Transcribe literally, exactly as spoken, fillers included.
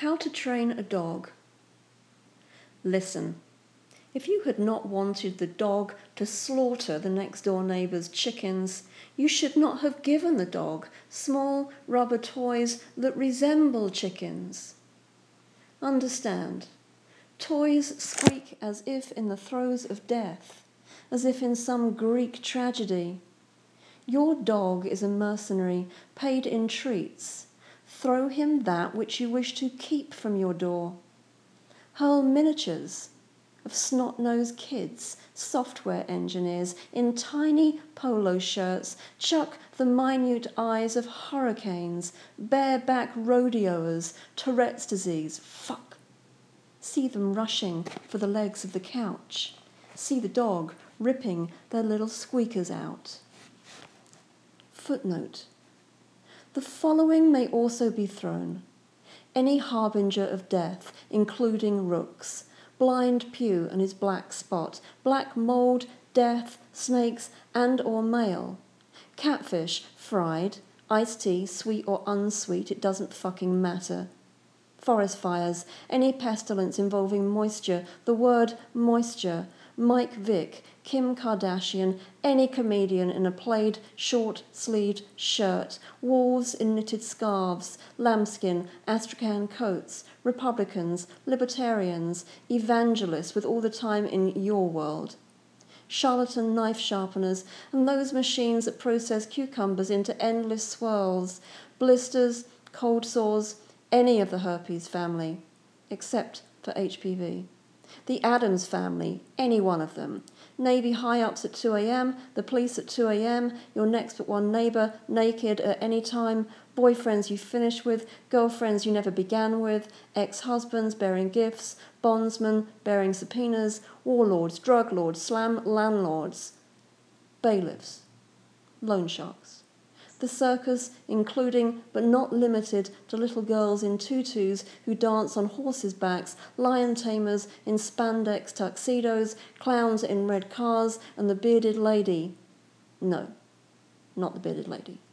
How to train a dog. Listen, if you had not wanted the dog to slaughter the next door neighbour's chickens, you should not have given the dog small rubber toys that resemble chickens. Understand, toys squeak as if in the throes of death, as if in some Greek tragedy. Your dog is a mercenary, paid in treats. Throw him that which you wish to keep from your door. Hurl miniatures of snot-nosed kids, software engineers in tiny polo shirts, chuck the minute eyes of hurricanes, bareback rodeoers, Tourette's disease, fuck. See them rushing for the legs of the couch. See the dog ripping their little squeakers out. Footnote. The following may also be thrown. Any harbinger of death, including rooks, blind Pew and his black spot, black mould, death, snakes, and or male, catfish, fried, iced tea, sweet or unsweet, it doesn't fucking matter. Forest fires, any pestilence involving moisture, the word moisture, Mike Vick, Kim Kardashian, any comedian in a plaid short-sleeved shirt, wolves in knitted scarves, lambskin, astrakhan coats, Republicans, libertarians, evangelists with all the time in your world, charlatan knife sharpeners, and those machines that process cucumbers into endless swirls, blisters, cold sores, any of the herpes family, except for H P V. The Addams family, any one of them. Navy high-ups at two a.m, the police at two a.m, your next but one neighbour, naked at any time, boyfriends you finished with, girlfriends you never began with, ex-husbands bearing gifts, bondsmen bearing subpoenas, warlords, drug lords, slam landlords, bailiffs, loan sharks. The circus, including but not limited to little girls in tutus who dance on horses' backs, lion tamers in spandex tuxedos, clowns in red cars, and the bearded lady. No, not the bearded lady.